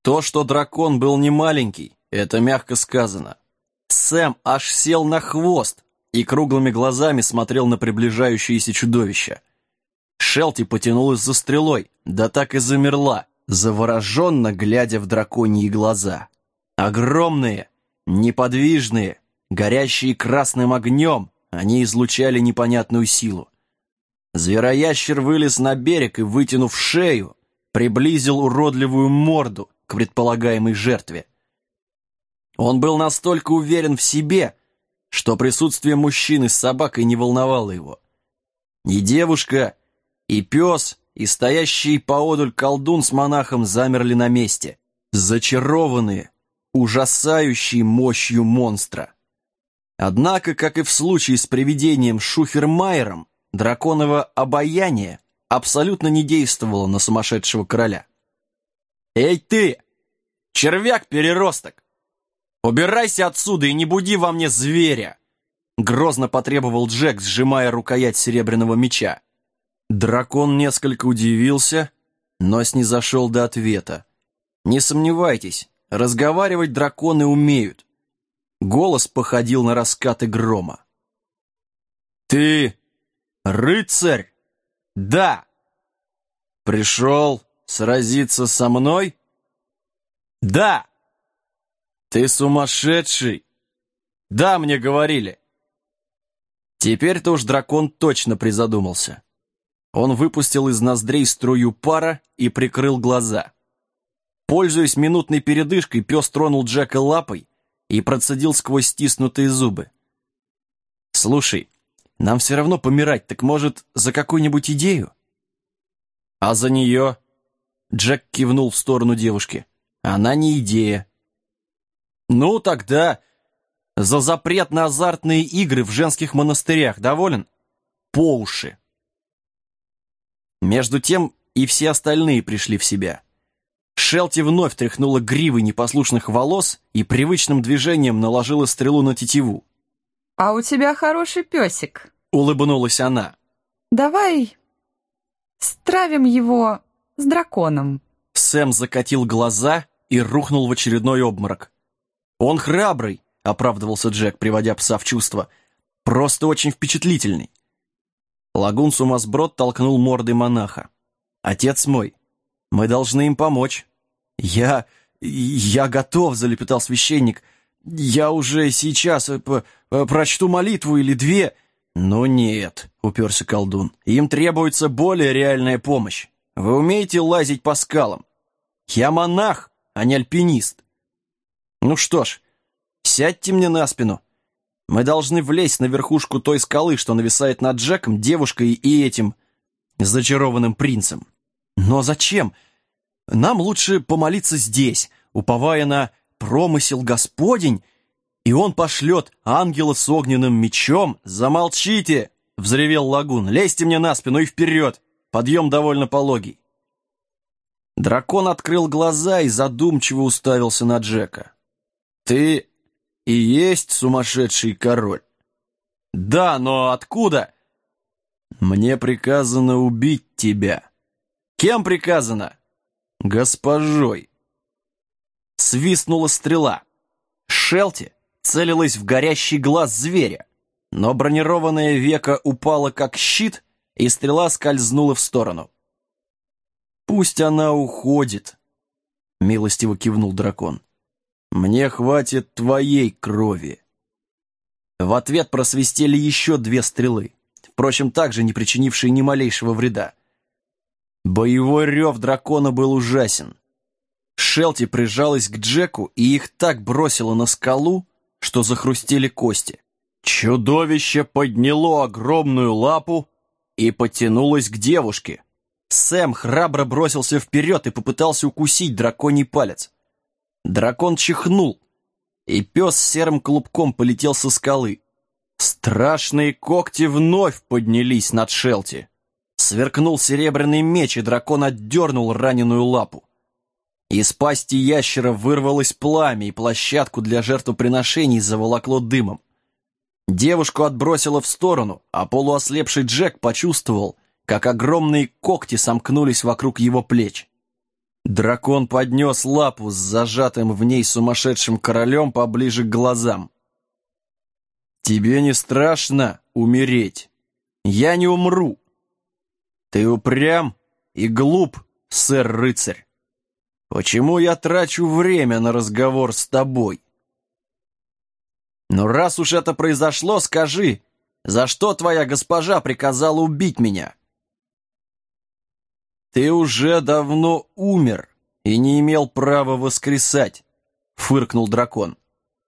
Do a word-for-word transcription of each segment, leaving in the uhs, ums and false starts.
То, что дракон был не маленький, это мягко сказано. Сэм аж сел на хвост и круглыми глазами смотрел на приближающееся чудовище. Шелти потянулась за стрелой, да так и замерла, завороженно глядя в драконьи глаза. Огромные, неподвижные, горящие красным огнем, они излучали непонятную силу. Звероящер вылез на берег и, вытянув шею, приблизил уродливую морду к предполагаемой жертве. Он был настолько уверен в себе, что присутствие мужчины с собакой не волновало его. И девушка, и пес, и стоящий поодаль колдун с монахом замерли на месте, зачарованные ужасающей мощью монстра. Однако, как и в случае с привидением Шухермайером, драконово обаяние абсолютно не действовало на сумасшедшего короля. «Эй ты, червяк-переросток! Убирайся отсюда и не буди во мне зверя!» Грозно потребовал Джек, сжимая рукоять серебряного меча. Дракон несколько удивился, но снизошел до ответа. Не сомневайтесь, разговаривать драконы умеют. Голос походил на раскаты грома. «Ты рыцарь?» «Да». «Пришел сразиться со мной?» «Да». «Ты сумасшедший?» «Да, мне говорили». Теперь-то уж дракон точно призадумался. Он выпустил из ноздрей струю пара и прикрыл глаза. Пользуясь минутной передышкой, пес тронул Джека лапой и процедил сквозь стиснутые зубы. «Слушай, нам все равно помирать, так, может, за какую-нибудь идею?» «А за нее?» Джек кивнул в сторону девушки. «Она не идея». «Ну, тогда за запрет на азартные игры в женских монастырях. Доволен?» «По уши». Между тем и все остальные пришли в себя. Шелти вновь тряхнула гривой непослушных волос и привычным движением наложила стрелу на тетиву. «А у тебя хороший песик», — улыбнулась она. «Давай стравим его с драконом». Сэм закатил глаза и рухнул в очередной обморок. «Он храбрый», — оправдывался Джек, приводя пса в чувство. «Просто очень впечатлительный». Лагун-сумасброд толкнул мордой монаха. «Отец мой, мы должны им помочь». «Я... я готов», — залепетал священник. «Я уже сейчас прочту молитву или две». «Но нет», — уперся колдун. «Им требуется более реальная помощь. Вы умеете лазить по скалам? Я монах, а не альпинист». «Ну что ж, сядьте мне на спину. Мы должны влезть на верхушку той скалы, что нависает над Джеком, девушкой и этим зачарованным принцем». «Но зачем? Нам лучше помолиться здесь, уповая на промысел Господень, и он пошлет ангела с огненным мечом». «Замолчите!» — взревел Лагун. «Лезьте мне на спину и вперед! Подъем довольно пологий». Дракон открыл глаза и задумчиво уставился на Джека. «Ты и есть сумасшедший король?» «Да, но откуда?» «Мне приказано убить тебя». «Кем приказано?» «Госпожой». Свистнула стрела. Шелти целилась в горящий глаз зверя, но бронированное веко упало как щит, и стрела скользнула в сторону. «Пусть она уходит», — милостиво кивнул дракон. «Мне хватит твоей крови». В ответ просвистели еще две стрелы, впрочем, также не причинившие ни малейшего вреда. Боевой рев дракона был ужасен. Шелти прижалась к Джеку, и их так бросило на скалу, что захрустели кости. Чудовище подняло огромную лапу и потянулось к девушке. Сэм храбро бросился вперед и попытался укусить драконий палец. Дракон чихнул, и пес серым клубком полетел со скалы. Страшные когти вновь поднялись над Шелти. Сверкнул серебряный меч, и дракон отдернул раненую лапу. Из пасти ящера вырвалось пламя, и площадку для жертвоприношений заволокло дымом. Девушку отбросило в сторону, а полуослепший Джек почувствовал, как огромные когти сомкнулись вокруг его плеч. Дракон поднес лапу с зажатым в ней сумасшедшим королем поближе к глазам. «Тебе не страшно умереть? Я не умру. Ты упрям и глуп, сэр-рыцарь. Почему я трачу время на разговор с тобой? Но раз уж это произошло, скажи, за что твоя госпожа приказала убить меня?» «Ты уже давно умер и не имел права воскресать», — фыркнул дракон.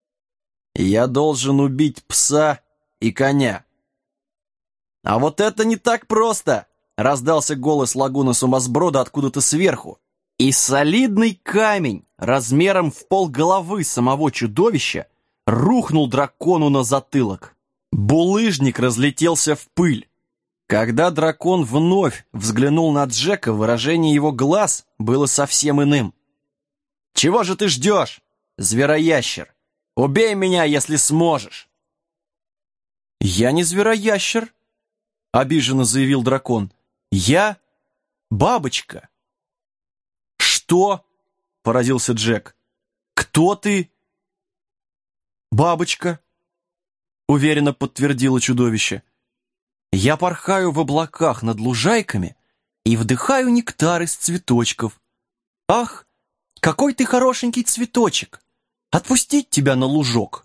«Я должен убить пса и коня». «А вот это не так просто!» — раздался голос лагуна Сумасброда откуда-то сверху, и солидный камень размером в полголовы самого чудовища рухнул дракону на затылок. Булыжник разлетелся в пыль. Когда дракон вновь взглянул на Джека, выражение его глаз было совсем иным. «Чего же ты ждешь, звероящер? Убей меня, если сможешь!» «Я не звероящер», — обиженно заявил дракон. «Я бабочка». «Что?» — поразился Джек. «Кто ты?» «Бабочка», — уверенно подтвердило чудовище. «Я порхаю в облаках над лужайками и вдыхаю нектар из цветочков. Ах, какой ты хорошенький цветочек! Отпустить тебя на лужок?»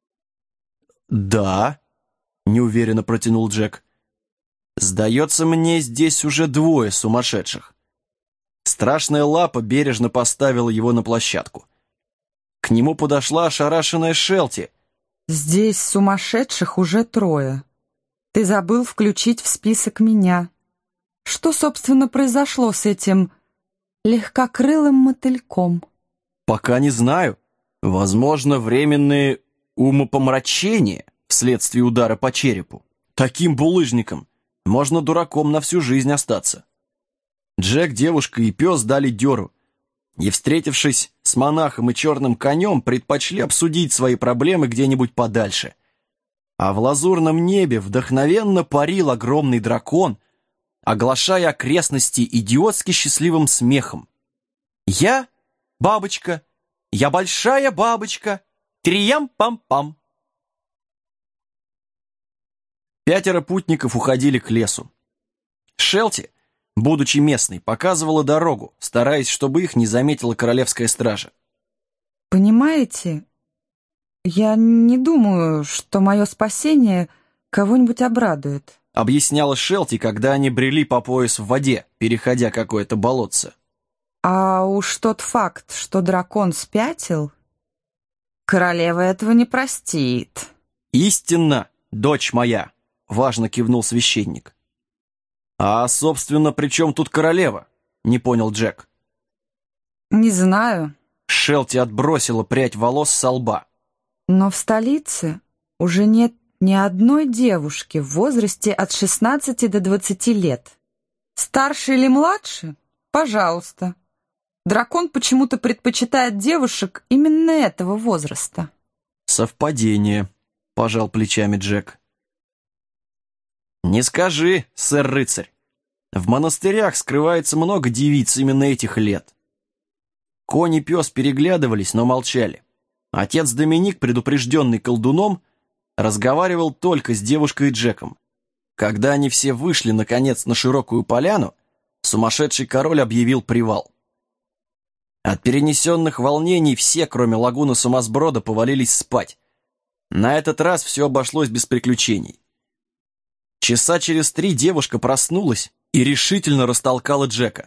«Да», — неуверенно протянул Джек. «Сдается мне, здесь уже двое сумасшедших». Страшная лапа бережно поставила его на площадку. К нему подошла ошарашенная Шелти. «Здесь сумасшедших уже трое. Ты забыл включить в список меня. Что, собственно, произошло с этим легкокрылым мотыльком?» «Пока не знаю. Возможно, временные умопомрачения вследствие удара по черепу. Таким булыжником можно дураком на всю жизнь остаться». Джек, девушка и пес дали дёру, и, встретившись с монахом и черным конем, предпочли обсудить свои проблемы где-нибудь подальше. А в лазурном небе вдохновенно парил огромный дракон, оглашая окрестности идиотски счастливым смехом. «Я бабочка, я большая бабочка, триям-пам-пам». Пятеро путников уходили к лесу. Шелти, будучи местной, показывала дорогу, стараясь, чтобы их не заметила королевская стража. «Понимаете, я не думаю, что мое спасение кого-нибудь обрадует», объясняла Шелти, когда они брели по пояс в воде, переходя какое-то болотце. «А уж тот факт, что дракон спятил, королева этого не простит». «Истинно, дочь моя», — важно кивнул священник. «А, собственно, при чем тут королева?» — не понял Джек. «Не знаю». Шелти отбросила прядь волос со лба. «Но в столице уже нет ни одной девушки в возрасте от шестнадцати до двадцати лет. Старше или младше? Пожалуйста. Дракон почему-то предпочитает девушек именно этого возраста». «Совпадение», — пожал плечами Джек. «Не скажи, сэр-рыцарь. В монастырях скрывается много девиц именно этих лет». Конь и пес переглядывались, но молчали. Отец Доминик, предупрежденный колдуном, разговаривал только с девушкой и Джеком. Когда они все вышли, наконец, на широкую поляну, сумасшедший король объявил привал. От перенесенных волнений все, кроме лагуна Сумасброда, повалились спать. На этот раз все обошлось без приключений. Часа через три девушка проснулась и решительно растолкала Джека.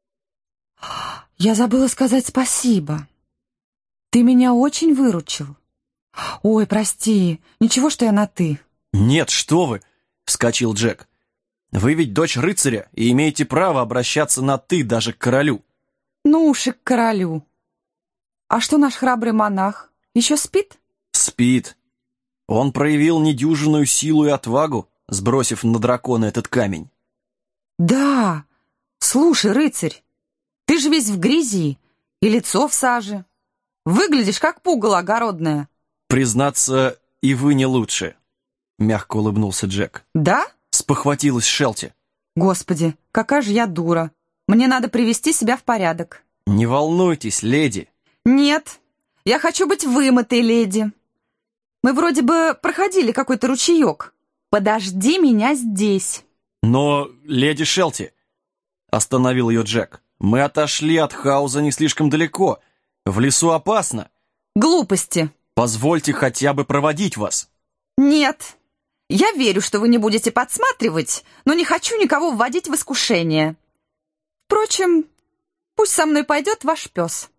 «Я забыла сказать спасибо. Ты меня очень выручил. Ой, прости, ничего, что я на «ты». «Нет, что вы!» — вскочил Джек. «Вы ведь дочь рыцаря и имеете право обращаться на «ты» даже к королю». Ну уж и к королю. А что наш храбрый монах? Еще спит?» «Спит. Он проявил недюжинную силу и отвагу, сбросив на дракона этот камень». «Да! Слушай, рыцарь, ты же весь в грязи и лицо в саже. Выглядишь как пугало огородное». «Признаться, и вы не лучше», — мягко улыбнулся Джек. «Да?» — спохватилась Шелти. «Господи, какая же я дура. Мне надо привести себя в порядок». Не волнуйтесь, леди. Нет, я хочу быть вымытой, леди. Мы вроде бы проходили какой-то ручеек. Подожди меня здесь. Но, леди Шелти, остановил ее Джек, мы отошли от Хауза не слишком далеко. В лесу опасно. Глупости. Позвольте хотя бы проводить вас. Нет. Я верю, что вы не будете подсматривать, но не хочу никого вводить в искушение. Впрочем, пусть со мной пойдет ваш пес.